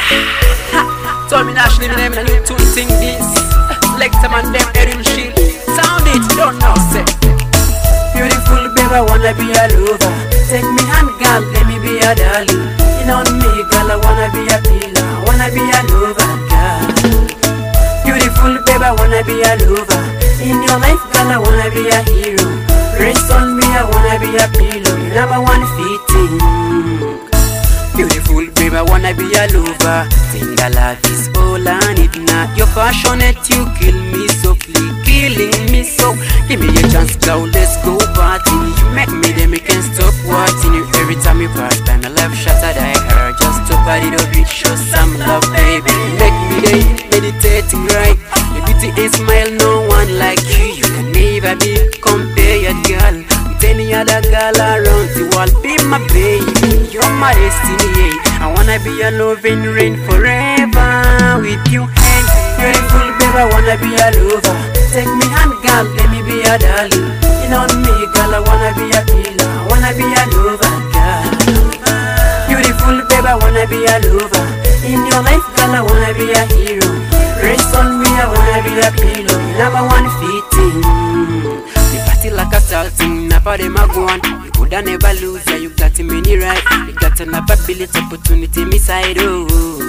Told me Nash living them and you two think this. Select them and them Erin Shield. Sound it, don't know say. Beautiful babe, I wanna be a lover. Take me hand, girl, let me be a darling. In on me, girl, I wanna be a pillar. I wanna be a lover, girl. Beautiful babe, I wanna be a lover. In your life, girl, I wanna be a hero. Rest on me, I wanna be a pillow. You number one fitting. Beautiful babe, I wanna be a lover. Think I love is all I need now. You're passionate, you kill me softly, killing me so. Give me a chance, girl, let's go party. You make me, then we can stop watching you. Every time you pass by, my love shattered, I heard. Just to party the beat, show some love, baby. Make me day, meditating right. Your beauty and smile, no one like you. You can never be compared, girl, with any other girl around the world. Be my baby, you're my destiny, yeah. I wanna be a loving rain forever with you, hey. Beautiful babe, I wanna be a lover. Take me hand, girl, let me be a darling. In on me, girl, I wanna be a pillar. I wanna be a lover, girl. Beautiful babe, I wanna be a lover. In your life, girl, I wanna be a hero. Rest on me, I wanna be a pillow. Number one fitting. You party like a salting, never them a go on. You coulda never lose, yeah, you got many right. You got an ability, opportunity, me side, oh.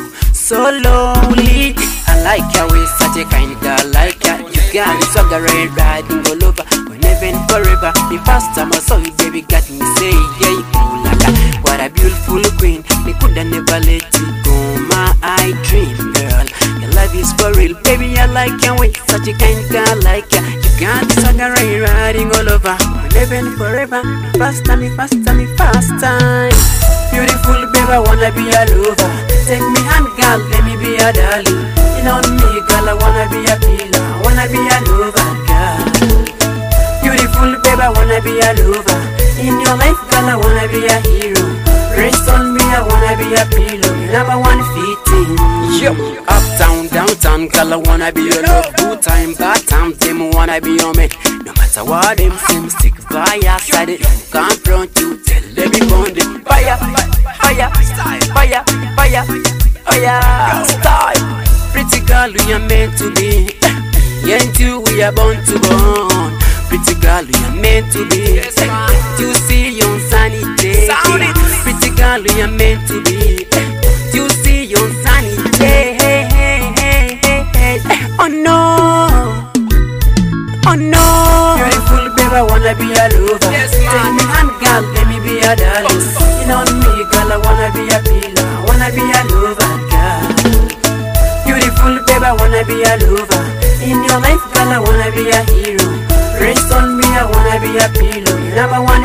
So lonely, I like your way, such a kind girl like ya. You got me swagger right, riding all over, whenever and forever. The first time I saw you, baby, got me say, yeah, you cool like that. What a beautiful queen, they coulda never let you go, my I dream, girl. Your love is for real, baby, I like your way, such a kind girl like ya. You got me swagger right, riding all over, whenever and forever. Fast time, fast time, fast time. Beautiful babe, I wanna be a lover. Take me hand, girl, let me be a darling. In on me, girl, I wanna be a pillar. I wanna be a lover, girl. Beautiful babe, I wanna be a lover. In your life, girl, I wanna be a hero. Rest on me, I wanna be a pillow. You number one fitting. Yo, uptown, downtown, girl, I wanna be your love. Good time, bad time, them wanna be your man. No matter what them seem, stick by your side. You can't front you, tell them you on the fire, fire, fire, fire, fire, style. Pretty girl, we are meant to be. And you, we are born to born. Pretty girl, we are meant to be. You see your sanity. Pretty girl, we are meant to be. You see your sanity. Oh no, oh no. Beautiful babe, I wanna be a lover. Take me hand, girl, let me be a darling. In on me, girl, I wanna be a pillar. I wanna be a lover, girl. Beautiful babe, I wanna be a lover. In your life, girl, I wanna be a hero. Rest on me, I wanna be a pillow. You number one